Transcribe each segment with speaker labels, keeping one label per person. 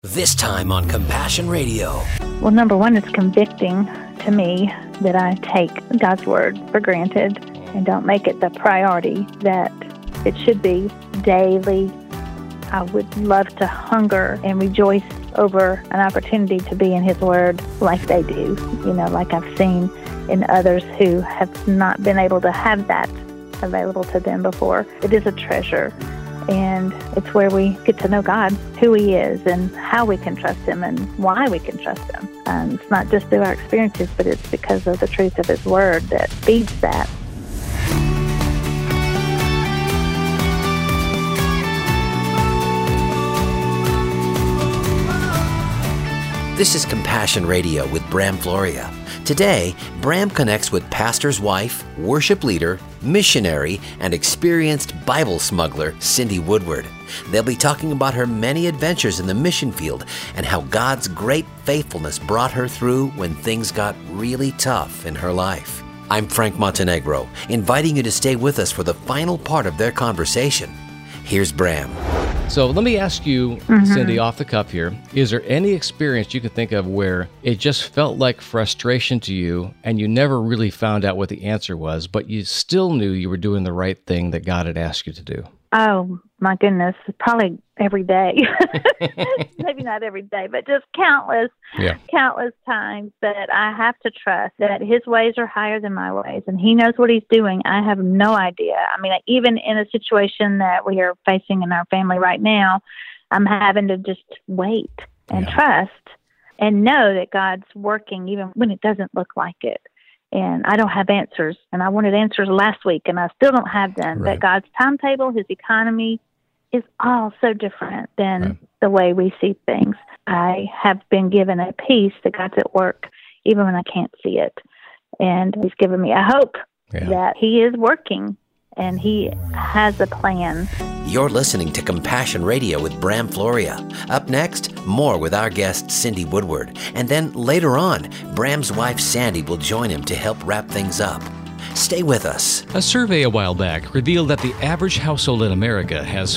Speaker 1: This time on Compassion Radio.
Speaker 2: Well, number one, it's convicting to me that I take God's Word for granted and don't make it the priority that it should be daily. I would love to hunger and rejoice over an opportunity to be in His Word like they do, like I've seen in others who have not been able to have that available to them before. It is a treasure. And it's where we get to know God, who He is, and how we can trust Him, and why we can trust Him. And it's not just through our experiences, but it's because of the truth of His Word that feeds that.
Speaker 1: This is Compassion Radio with Bram Floria. Today, Bram connects with pastor's wife, worship leader, missionary, and experienced Bible smuggler Cindy Woodward. They'll be talking about her many adventures in the mission field and how God's great faithfulness brought her through when things got really tough in her life. I'm Frank Montenegro, inviting you to stay with us for the final part of their conversation. Here's Bram.
Speaker 3: So let me ask you, Cindy, off the cuff here, is there any experience you can think of where it just felt like frustration to you and you never really found out what the answer was, but you still knew you were doing the right thing that God had asked you to do?
Speaker 2: Oh, my goodness. Probably every day. Maybe not every day, but just countless times that I have to trust that His ways are higher than my ways, and He knows what He's doing. I have no idea. I mean, even in a situation that we are facing in our family right now, I'm having to just wait and trust and know that God's working even when it doesn't look like it. And I don't have answers, and I wanted answers last week, and I still don't have them. Right. But God's timetable, His economy is all so different than the way we see things. I have been given a peace that God's at work, even when I can't see it. And He's given me a hope that He is working, and He has a plan.
Speaker 1: You're listening to Compassion Radio with Bram Floria. Up next, more with our guest, Cindy Woodward. And then later on, Bram's wife, Sandy, will join him to help wrap things up. Stay with us.
Speaker 3: A survey a while back revealed that the average household in America has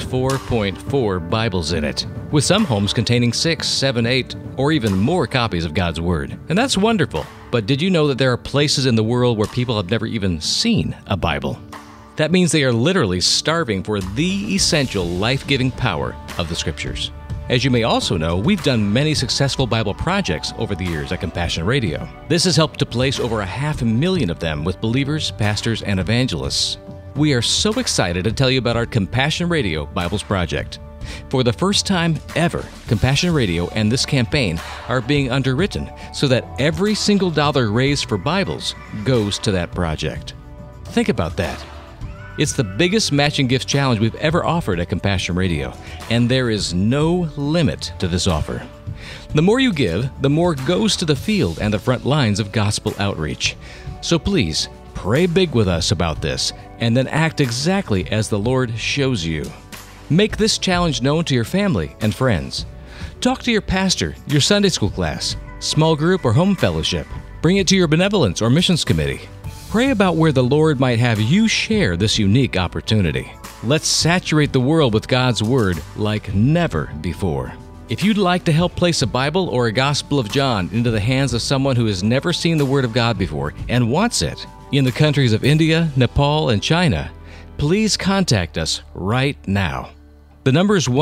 Speaker 3: 4.4 Bibles in it, with some homes containing 6, 7, 8, or even more copies of God's Word. And that's wonderful. But did you know that there are places in the world where people have never even seen a Bible? That means they are literally starving for the essential life-giving power of the Scriptures. As you may also know, we've done many successful Bible projects over the years at Compassion Radio. This has helped to place over 500,000 of them with believers, pastors, and evangelists. We are so excited to tell you about our Compassion Radio Bibles project. For the first time ever, Compassion Radio and this campaign are being underwritten so that every single dollar raised for Bibles goes to that project. Think about that. It's the biggest matching gifts challenge we've ever offered at Compassion Radio, and there is no limit to this offer. The more you give, the more goes to the field and the front lines of gospel outreach. So please, pray big with us about this, and then act exactly as the Lord shows you. Make this challenge known to your family and friends. Talk to your pastor, your Sunday school class, small group, or home fellowship. Bring it to your benevolence or missions committee. Pray about where the Lord might have you share this unique opportunity. Let's saturate the world with God's Word like never before. If you'd like to help place a Bible or a Gospel of John into the hands of someone who has never seen the Word of God before and wants it in the countries of India, Nepal, and China, please contact us right now. The number is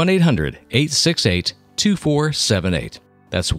Speaker 3: 1-800-868-2478. That's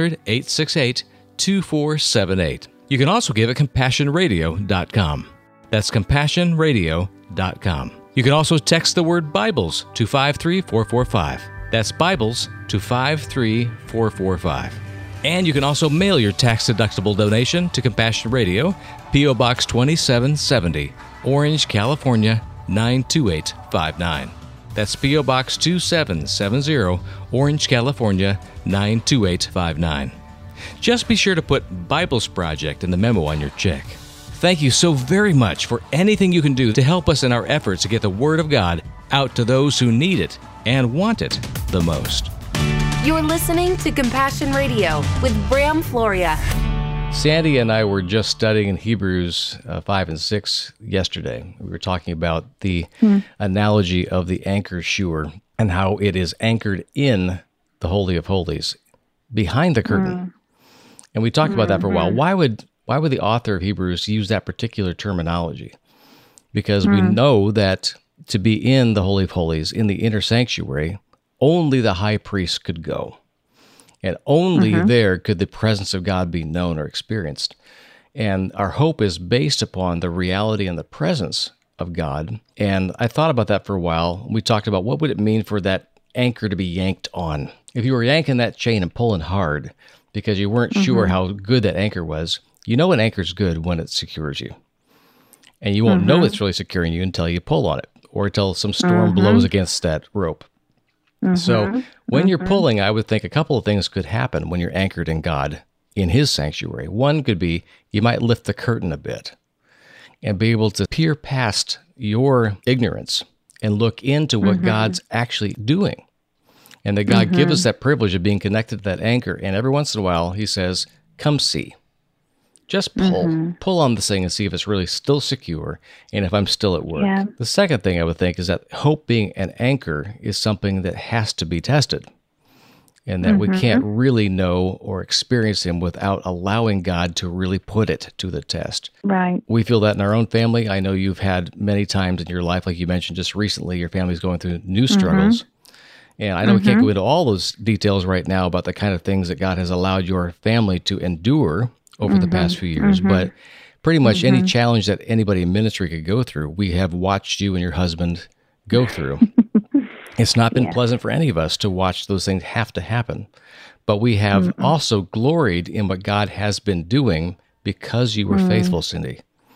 Speaker 3: 1-800-868-2478. You can also give at CompassionRadio.com. That's CompassionRadio.com. You can also text the word Bibles to 53445. That's Bibles to 53445. And you can also mail your tax-deductible donation to Compassion Radio, P.O. Box 2770, Orange, California, 92859. That's P.O. Box 2770, Orange, California, 92859. Just be sure to put Bibles Project in the memo on your check. Thank you so very much for anything you can do to help us in our efforts to get the Word of God out to those who need it and want it the most.
Speaker 4: You're listening to Compassion Radio with Bram Floria.
Speaker 3: Sandy and I were just studying in Hebrews 5 and 6 yesterday. We were talking about the analogy of the anchor shewer and how it is anchored in the Holy of Holies, behind the curtain. And we talked about that for a while. Why would the author of Hebrews use that particular terminology? Because we know that to be in the Holy of Holies, in the inner sanctuary, only the high priest could go. And only there could the presence of God be known or experienced. And our hope is based upon the reality and the presence of God. And I thought about that for a while. We talked about what would it mean for that anchor to be yanked on. If you were yanking that chain and pulling hard because you weren't sure how good that anchor was, you know an anchor's good when it secures you. And you won't know it's really securing you until you pull on it or until some storm blows against that rope. So when you're pulling, I would think a couple of things could happen when you're anchored in God, in His sanctuary. One could be you might lift the curtain a bit and be able to peer past your ignorance and look into what God's actually doing. And that God gives us that privilege of being connected to that anchor. And every once in a while, He says, come see. Just pull on this thing and see if it's really still secure and if I'm still at work. Yeah. The second thing I would think is that hope being an anchor is something that has to be tested and that we can't really know or experience Him without allowing God to really put it to the test.
Speaker 2: Right.
Speaker 3: We feel that in our own family. I know you've had many times in your life, like you mentioned just recently, your family's going through new struggles. And I know we can't go into all those details right now about the kind of things that God has allowed your family to endure over the past few years, but pretty much any challenge that anybody in ministry could go through, we have watched you and your husband go through. It's not been pleasant for any of us to watch those things have to happen, but we have also gloried in what God has been doing because you were faithful, Cindy.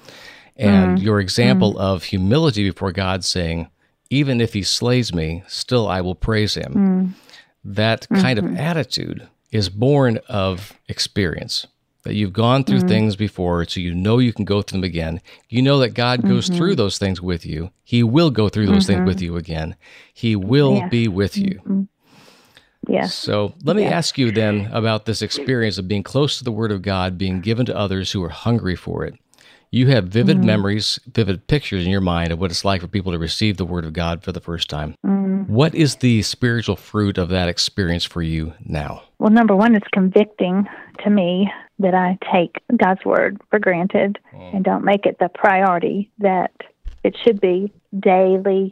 Speaker 3: And your example of humility before God saying, even if He slays me, still I will praise Him. That kind of attitude is born of experience. That you've gone through things before, so you know you can go through them again. You know that God goes through those things with you. He will go through those things with you again. He will be with you.
Speaker 2: Yes.
Speaker 3: So let me ask you then about this experience of being close to the Word of God, being given to others who are hungry for it. You have vivid memories, vivid pictures in your mind of what it's like for people to receive the Word of God for the first time. What is the spiritual fruit of that experience for you now?
Speaker 2: Well, number one, it's convicting to me that I take God's Word for granted and don't make it the priority that it should be daily.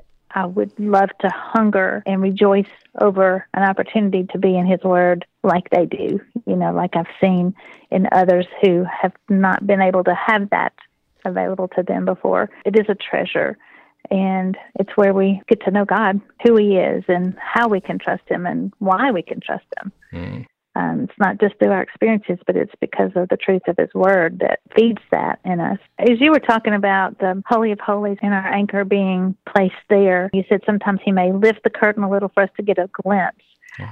Speaker 2: I would love to hunger and rejoice over an opportunity to be in His Word like they do, like I've seen in others who have not been able to have that available to them before. It is a treasure, and it's where we get to know God, who He is, and how we can trust Him and why we can trust Him. It's not just through our experiences, but it's because of the truth of His Word that feeds that in us. As you were talking about the Holy of Holies and our anchor being placed there, you said sometimes He may lift the curtain a little for us to get a glimpse.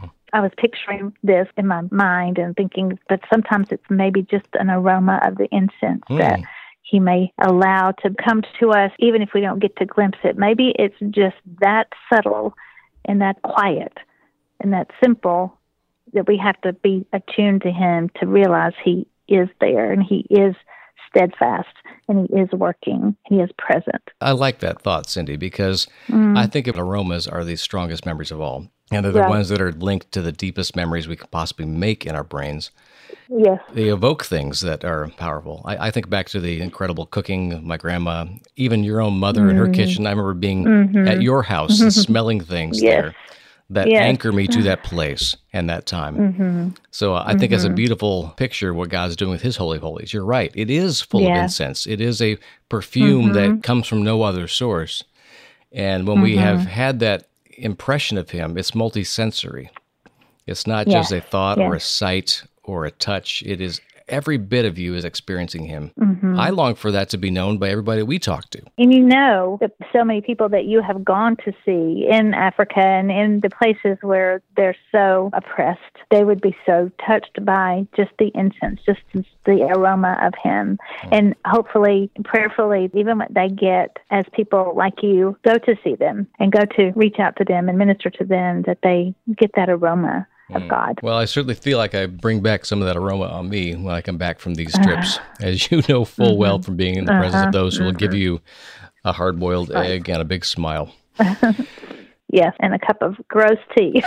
Speaker 2: I was picturing this in my mind and thinking that sometimes it's maybe just an aroma of the incense that He may allow to come to us, even if we don't get to glimpse it. Maybe it's just that subtle and that quiet and that simple that we have to be attuned to Him to realize He is there and He is steadfast and He is working. He is present.
Speaker 3: I like that thought, Cindy, because I think of aromas are the strongest memories of all. And they're the ones that are linked to the deepest memories we could possibly make in our brains.
Speaker 2: Yes.
Speaker 3: They evoke things that are powerful. I think back to the incredible cooking of my grandma, even your own mother in her kitchen. I remember being at your house and smelling things there that anchor me to that place and that time. So I think it's a beautiful picture of what God's doing with His Holy of Holies. You're right. It is full of incense. It is a perfume that comes from no other source. And when we have had that impression of Him, it's multisensory. It's not just a thought or a sight or a touch. It is every bit of you is experiencing Him. I long for that to be known by everybody we talk to.
Speaker 2: And that so many people that you have gone to see in Africa and in the places where they're so oppressed, they would be so touched by just the incense, just the aroma of Him. And hopefully, prayerfully, even what they get as people like you go to see them and go to reach out to them and minister to them, that they get that aroma of God.
Speaker 3: Well, I certainly feel like I bring back some of that aroma on me when I come back from these trips, as you know full well from being in the presence of those who will give you a hard-boiled egg and a big smile.
Speaker 2: Yes, and a cup of gross tea.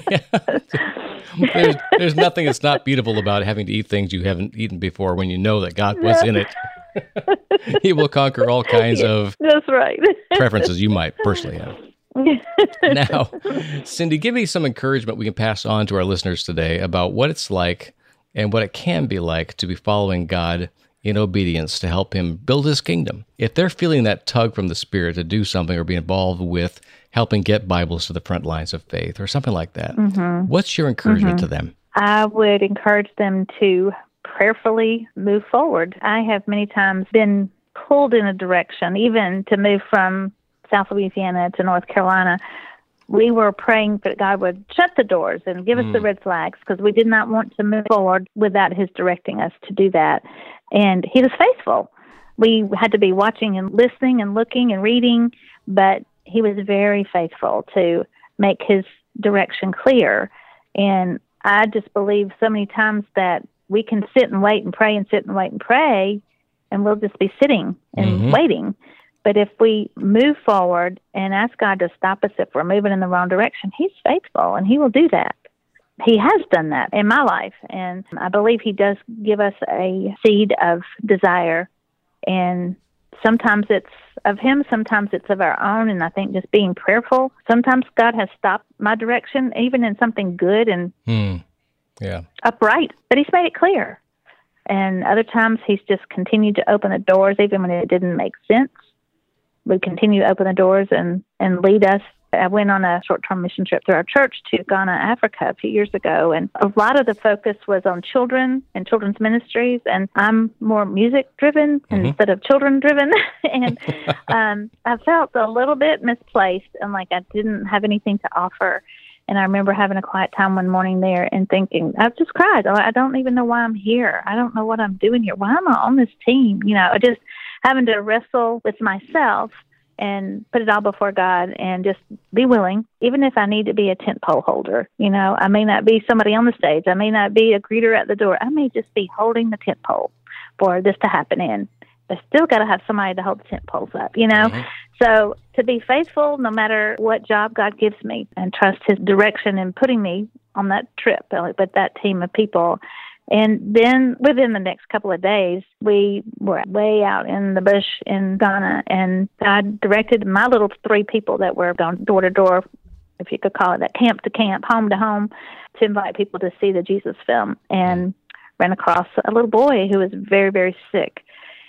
Speaker 3: There's nothing that's not beautiful about having to eat things you haven't eaten before when you know that God was in it. He will conquer all kinds of
Speaker 2: That's right.
Speaker 3: preferences you might personally have. Now, Cindy, give me some encouragement we can pass on to our listeners today about what it's like and what it can be like to be following God in obedience to help him build his kingdom. If they're feeling that tug from the Spirit to do something or be involved with helping get Bibles to the front lines of faith or something like that, what's your encouragement to them?
Speaker 2: I would encourage them to prayerfully move forward. I have many times been pulled in a direction, even to move from South Louisiana to North Carolina. We were praying that God would shut the doors and give us the red flags because we did not want to move forward without his directing us to do that. And he was faithful. We had to be watching and listening and looking and reading, but he was very faithful to make his direction clear. And I just believe so many times that we can sit and wait and pray and sit and wait and pray, and we'll just be sitting and waiting. But if we move forward and ask God to stop us if we're moving in the wrong direction, he's faithful, and he will do that. He has done that in my life, and I believe he does give us a seed of desire, and sometimes it's of him, sometimes it's of our own, and I think just being prayerful. Sometimes God has stopped my direction, even in something good and upright, but he's made it clear. And other times he's just continued to open the doors, even when it didn't make sense. Would continue to open the doors and lead us. I went on a short-term mission trip through our church to Ghana, Africa a few years ago, and a lot of the focus was on children and children's ministries, and I'm more music-driven instead of children-driven, and I felt a little bit misplaced and like I didn't have anything to offer. And I remember having a quiet time one morning there and thinking, I just cried. I don't even know why I'm here. I don't know what I'm doing here. Why am I on this team? You know, just having to wrestle with myself and put it all before God and just be willing, even if I need to be a tent pole holder. You know, I may not be somebody on the stage. I may not be a greeter at the door. I may just be holding the tent pole for this to happen in. I still got to have somebody to hold the tent poles up, you know? So to be faithful no matter what job God gives me and trust his direction in putting me on that trip with that team of people. And then within the next couple of days, we were way out in the bush in Ghana, and God directed my little 3 people that were going door to door, if you could call it that, camp to camp, home to home, to invite people to see the Jesus film, and ran across a little boy who was very, very sick.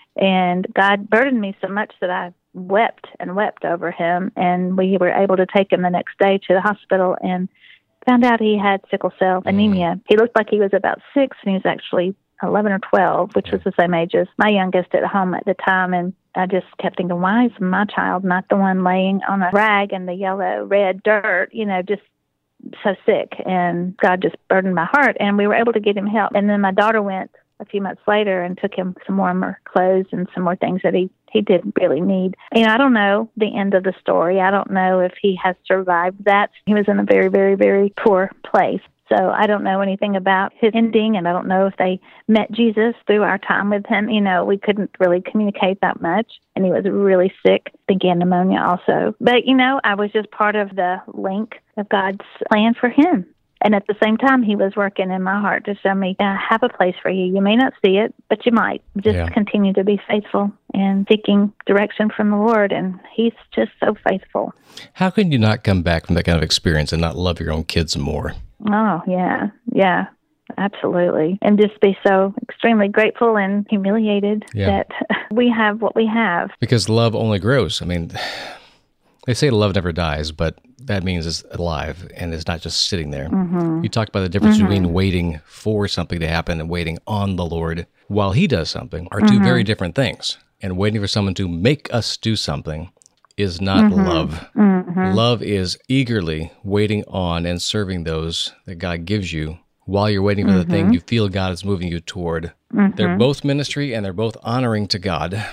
Speaker 2: And God burdened me so much that I wept and wept over him, and we were able to take him the next day to the hospital and found out he had sickle cell anemia. He looked like he was about 6, and he was actually 11 or 12, which was the same age as my youngest at home at the time. And I just kept thinking, why is my child not the one laying on a rag in the yellow, red dirt, you know, just so sick? And God just burdened my heart, and we were able to get him help. And then my daughter went a few months later and took him some warmer clothes and some more things that he did really need. You know, I don't know the end of the story. I don't know if he has survived that. He was in a very, very, very poor place. So I don't know anything about his ending, and I don't know if they met Jesus through our time with him. You know, we couldn't really communicate that much, and he was really sick. I think he had pneumonia also. But, you know, I was just part of the link of God's plan for him. And at the same time, he was working in my heart to show me, I have a place for you. You may not see it, but you might. Just continue to be faithful and seeking direction from the Lord. And he's just so faithful.
Speaker 3: How can you not come back from that kind of experience and not love your own kids more?
Speaker 2: Oh, yeah, absolutely. And just be so extremely grateful and humiliated that we have what we have.
Speaker 3: Because love only grows. I mean, they say love never dies, but that means it's alive and it's not just sitting there. You talk about the difference between waiting for something to happen and waiting on the Lord while he does something are two very different things. And waiting for someone to make us do something is not love. Love is eagerly waiting on and serving those that God gives you while you're waiting for the thing you feel God is moving you toward. They're both ministry and they're both honoring to God.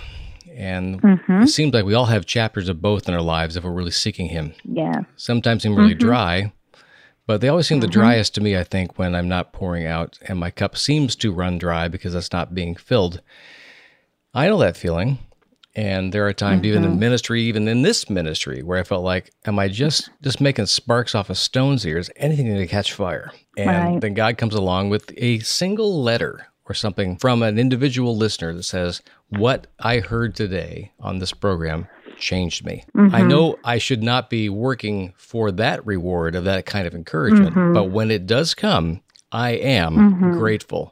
Speaker 3: And it seems like we all have chapters of both in our lives if we're really seeking him.
Speaker 2: Yeah.
Speaker 3: Sometimes seem really dry, but they always seem the driest to me, I think, when I'm not pouring out and my cup seems to run dry because it's not being filled. I know that feeling, And there are times, even in ministry, even in this ministry, where I felt like, am I just making sparks off of stones here? Is anything going to catch fire? And then God comes along with a single letter or something from an individual listener that says, what I heard today on this program changed me. I know I should not be working for that reward of that kind of encouragement, but when it does come, I am grateful.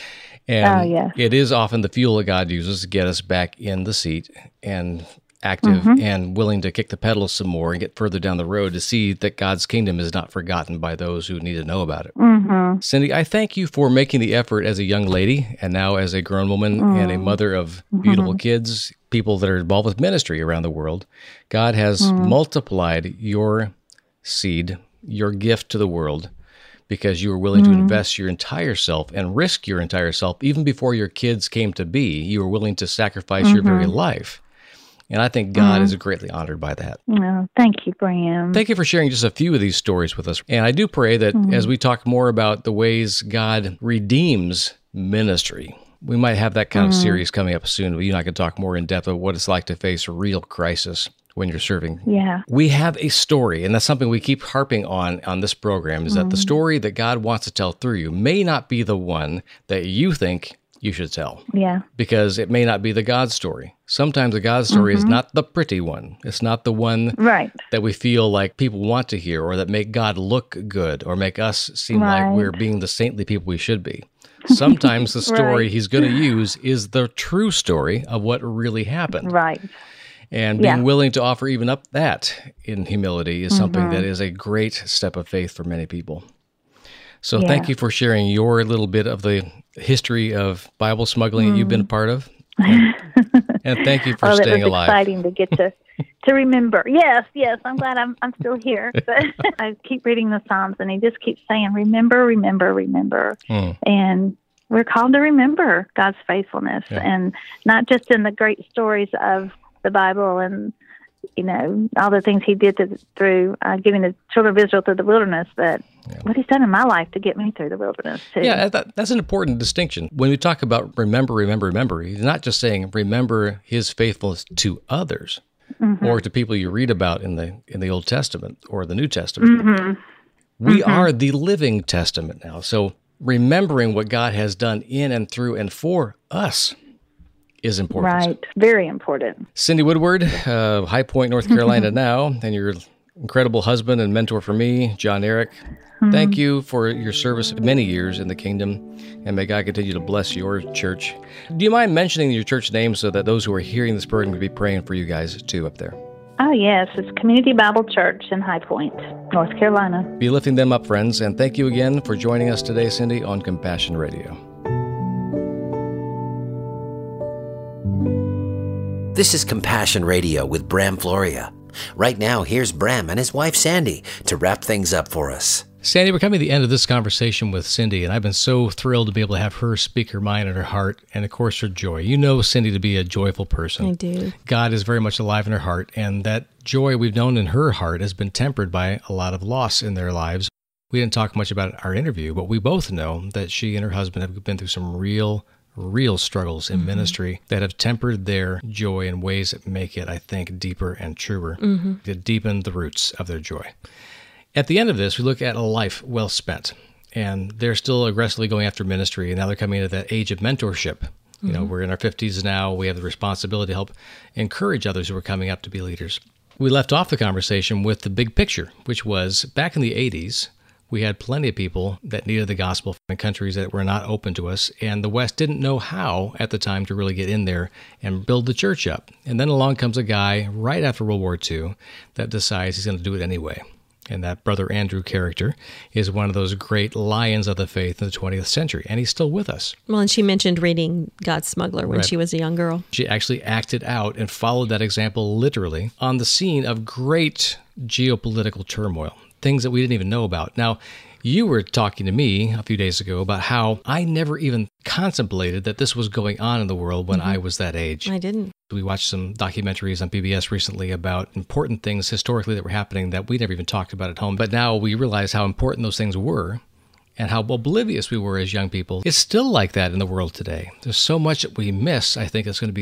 Speaker 3: And it is often the fuel that God uses to get us back in the seat and active and willing to kick the pedal some more and get further down the road to see that God's kingdom is not forgotten by those who need to know about it. Cindy, I thank you for making the effort as a young lady and now as a grown woman and a mother of beautiful kids, people that are involved with ministry around the world. God has multiplied your seed, your gift to the world, because you were willing to invest your entire self and risk your entire self. Even before your kids came to be, you were willing to sacrifice your very life. And I think God is greatly honored by that.
Speaker 2: Oh, thank you, Bram.
Speaker 3: Thank you for sharing just a few of these stories with us. And I do pray that as we talk more about the ways God redeems ministry, we might have that kind of series coming up soon. You and I can talk more in depth of what it's like to face a real crisis when you're serving.
Speaker 2: Yeah.
Speaker 3: We have a story, and that's something we keep harping on this program, is that the story that God wants to tell through you may not be the one that you think you should tell.
Speaker 2: Yeah.
Speaker 3: Because it may not be the God story. Sometimes the God story is not the pretty one. It's not the one that we feel like people want to hear or that make God look good or make us seem like we're being the saintly people we should be. Sometimes the story he's going to use is the true story of what really happened.
Speaker 2: Right.
Speaker 3: And being willing to offer even up that in humility is something that is a great step of faith for many people. So thank you for sharing your little bit of the history of Bible smuggling that you've been a part of. And thank you for staying alive.
Speaker 2: It was exciting to get to remember. Yes, I'm glad I'm still here. But I keep reading the Psalms, and he just keeps saying, remember, remember, remember. And we're called to remember God's faithfulness, and not just in the great stories of the Bible and, all the things he did through giving the children of Israel through the wilderness, but what he's done in my life to get me through the wilderness, too.
Speaker 3: Yeah, that's an important distinction. When we talk about remember, remember, remember, he's not just saying remember his faithfulness to others or to people you read about in the Old Testament or the New Testament. We are the living testament now. So remembering what God has done in and through and for us is important.
Speaker 2: Right, very important.
Speaker 3: Cindy Woodward, High Point, North Carolina now, and your incredible husband and mentor for me, John Eric. Thank you for your service many years in the kingdom, and may God continue to bless your church. Do you mind mentioning your church name so that those who are hearing this program can be praying for you guys too up there?
Speaker 2: Oh, yes. It's Community Bible Church in High Point, North Carolina.
Speaker 3: Be lifting them up, friends, and thank you again for joining us today, Cindy, on Compassion Radio.
Speaker 1: This is Compassion Radio with Bram Floria. Right now, here's Bram and his wife, Sandy, to wrap things up for us.
Speaker 3: Sandy, we're coming to the end of this conversation with Cindy, and I've been so thrilled to be able to have her speak her mind and her heart, and of course her joy. You know Cindy to be a joyful person.
Speaker 5: I do.
Speaker 3: God is very much alive in her heart, and that joy we've known in her heart has been tempered by a lot of loss in their lives. We didn't talk much about our interview, but we both know that she and her husband have been through some real struggles in ministry that have tempered their joy in ways that make it, I think, deeper and truer, to deepen the roots of their joy. At the end of this, we look at a life well spent, and they're still aggressively going after ministry, and now they're coming into that age of mentorship. You know, we're in our 50s now. We have the responsibility to help encourage others who are coming up to be leaders. We left off the conversation with the big picture, which was back in the 80s, we had plenty of people that needed the gospel in countries that were not open to us, and the West didn't know how at the time to really get in there and build the church up. And then along comes a guy right after World War II that decides he's going to do it anyway. And that Brother Andrew character is one of those great lions of the faith in the 20th century, and he's still with us.
Speaker 5: Well, and she mentioned reading God's Smuggler when she was a young girl.
Speaker 3: She actually acted out and followed that example literally on the scene of great geopolitical turmoil. Things that we didn't even know about. Now, you were talking to me a few days ago about how I never even contemplated that this was going on in the world when I was that age.
Speaker 5: I didn't.
Speaker 3: We watched some documentaries on PBS recently about important things historically that were happening that we never even talked about at home. But now we realize how important those things were and how oblivious we were as young people. It's still like that in the world today. There's so much that we miss, I think, it's going to be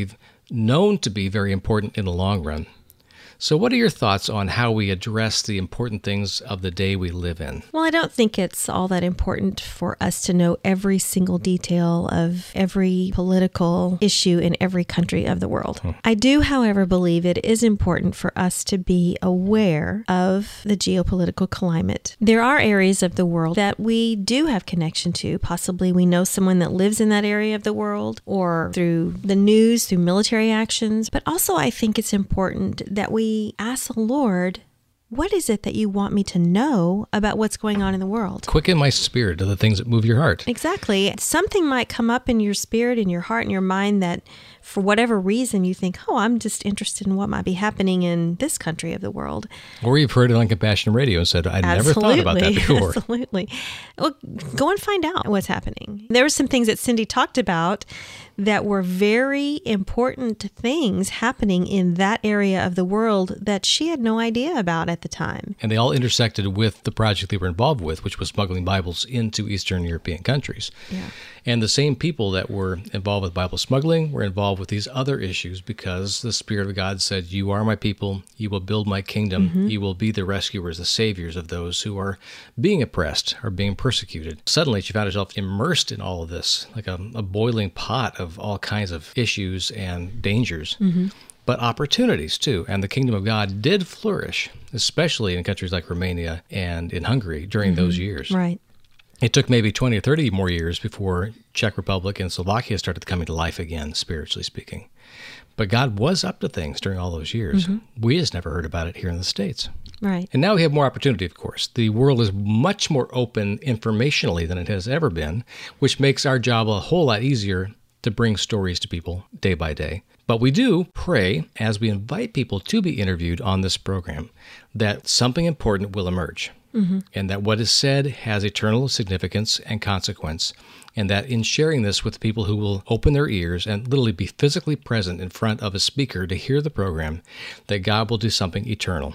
Speaker 3: known to be very important in the long run. So what are your thoughts on how we address the important things of the day we live in?
Speaker 5: Well, I don't think it's all that important for us to know every single detail of every political issue in every country of the world. I do, however, believe it is important for us to be aware of the geopolitical climate. There are areas of the world that we do have connection to. Possibly we know someone that lives in that area of the world, or through the news, through military actions. But also I think it's important that we ask the Lord, what is it that you want me to know about what's going on in the world?
Speaker 3: Quicken my spirit to the things that move your heart.
Speaker 5: Exactly. Something might come up in your spirit, in your heart, in your mind that for whatever reason you think, oh, I'm just interested in what might be happening in this country of the world.
Speaker 3: Or you've heard it on Compassion Radio and said, I never thought about that before.
Speaker 5: Absolutely. Well, go and find out what's happening. There were some things that Cindy talked about that were very important things happening in that area of the world that she had no idea about at the time.
Speaker 3: And they all intersected with the project they were involved with, which was smuggling Bibles into Eastern European countries. Yeah. And the same people that were involved with Bible smuggling were involved with these other issues because the Spirit of God said, you are my people, you will build my kingdom, you will be the rescuers, the saviors of those who are being oppressed or being persecuted. Suddenly she found herself immersed in all of this, like a boiling pot of all kinds of issues and dangers. But opportunities too. And the kingdom of God did flourish, especially in countries like Romania and in Hungary during those years.
Speaker 5: Right.
Speaker 3: It took maybe 20 or 30 more years before Czech Republic and Slovakia started coming to life again, spiritually speaking. But God was up to things during all those years. We just never heard about it here in the States.
Speaker 5: Right.
Speaker 3: And now we have more opportunity, of course. The world is much more open informationally than it has ever been, which makes our job a whole lot easier to bring stories to people day by day. But we do pray, as we invite people to be interviewed on this program, that something important will emerge. And that what is said has eternal significance and consequence, and that in sharing this with people who will open their ears and literally be physically present in front of a speaker to hear the program, that God will do something eternal.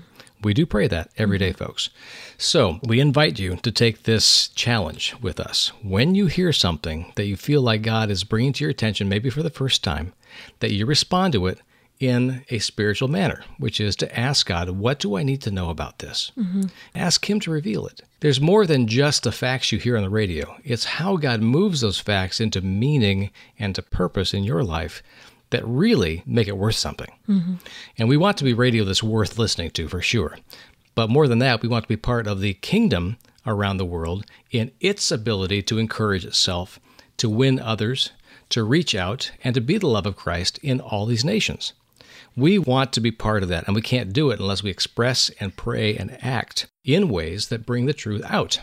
Speaker 3: We do pray that every day, folks. So we invite you to take this challenge with us. When you hear something that you feel like God is bringing to your attention, maybe for the first time, that you respond to it in a spiritual manner, which is to ask God, what do I need to know about this? Ask Him to reveal it. There's more than just the facts you hear on the radio. It's how God moves those facts into meaning and to purpose in your life that really make it worth something. And we want to be radio that's worth listening to, for sure. But more than that, we want to be part of the kingdom around the world in its ability to encourage itself, to win others, to reach out, and to be the love of Christ in all these nations. We want to be part of that, and we can't do it unless we express and pray and act in ways that bring the truth out.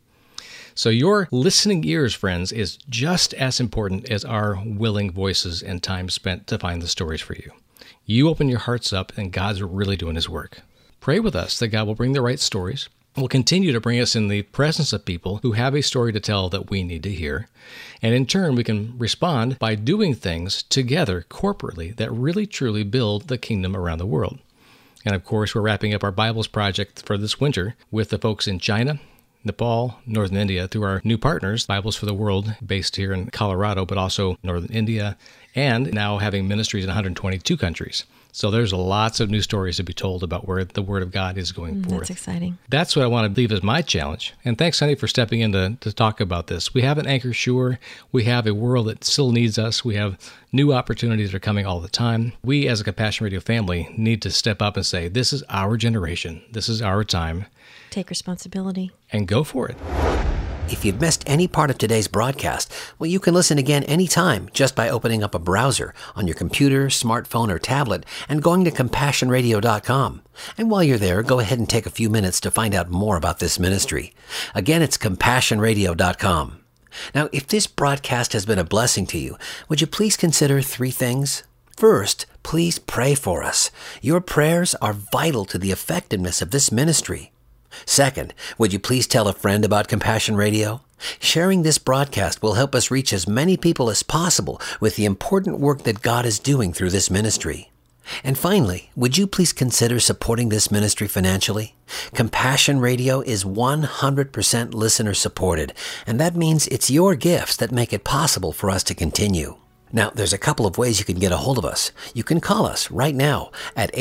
Speaker 3: So your listening ears, friends, is just as important as our willing voices and time spent to find the stories for you. You open your hearts up, and God's really doing His work. Pray with us that God will bring the right stories, will continue to bring us in the presence of people who have a story to tell that we need to hear. And in turn, we can respond by doing things together corporately that really truly build the kingdom around the world. And of course, we're wrapping up our Bibles project for this winter with the folks in China, Nepal, Northern India, through our new partners, Bibles for the World, based here in Colorado, but also Northern India, and now having ministries in 122 countries. So there's lots of new stories to be told about where the Word of God is going forth.
Speaker 5: That's exciting.
Speaker 3: That's what I want to leave as my challenge. And thanks, honey, for stepping in to talk about this. We have an anchor sure. We have a world that still needs us. We have new opportunities that are coming all the time. We, as a Compassion Radio family, need to step up and say, this is our generation. This is our time.
Speaker 5: Take responsibility.
Speaker 3: And go for it.
Speaker 1: If you've missed any part of today's broadcast, well, you can listen again anytime just by opening up a browser on your computer, smartphone, or tablet and going to CompassionRadio.com. And while you're there, go ahead and take a few minutes to find out more about this ministry. Again, it's CompassionRadio.com. Now, if this broadcast has been a blessing to you, would you please consider 3 things? First, please pray for us. Your prayers are vital to the effectiveness of this ministry. Second, would you please tell a friend about Compassion Radio? Sharing this broadcast will help us reach as many people as possible with the important work that God is doing through this ministry. And finally, would you please consider supporting this ministry financially? Compassion Radio is 100% listener supported, and that means it's your gifts that make it possible for us to continue. Now, there's a couple of ways you can get a hold of us. You can call us right now at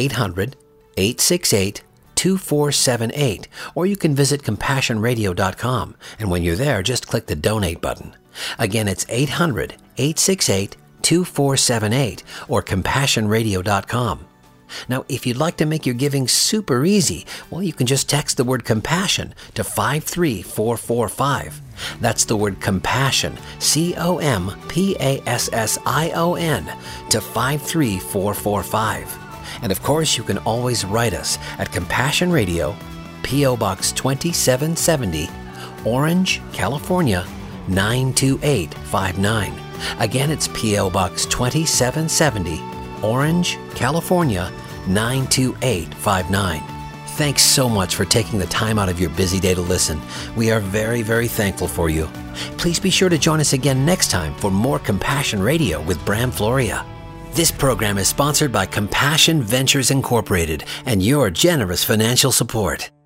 Speaker 1: 800-868-2478, or you can visit CompassionRadio.com, and when you're there, just click the Donate button. Again, it's 800-868-2478 or CompassionRadio.com. Now, if you'd like to make your giving super easy, well, you can just text the word compassion to 53445. That's the word compassion, COMPASSION, to 53445. And of course, you can always write us at Compassion Radio, P.O. Box 2770, Orange, California, 92859. Again, it's P.O. Box 2770, Orange, California, 92859. Thanks so much for taking the time out of your busy day to listen. We are very, very thankful for you. Please be sure to join us again next time for more Compassion Radio with Bram Floria. This program is sponsored by Compassion Ventures Incorporated and your generous financial support.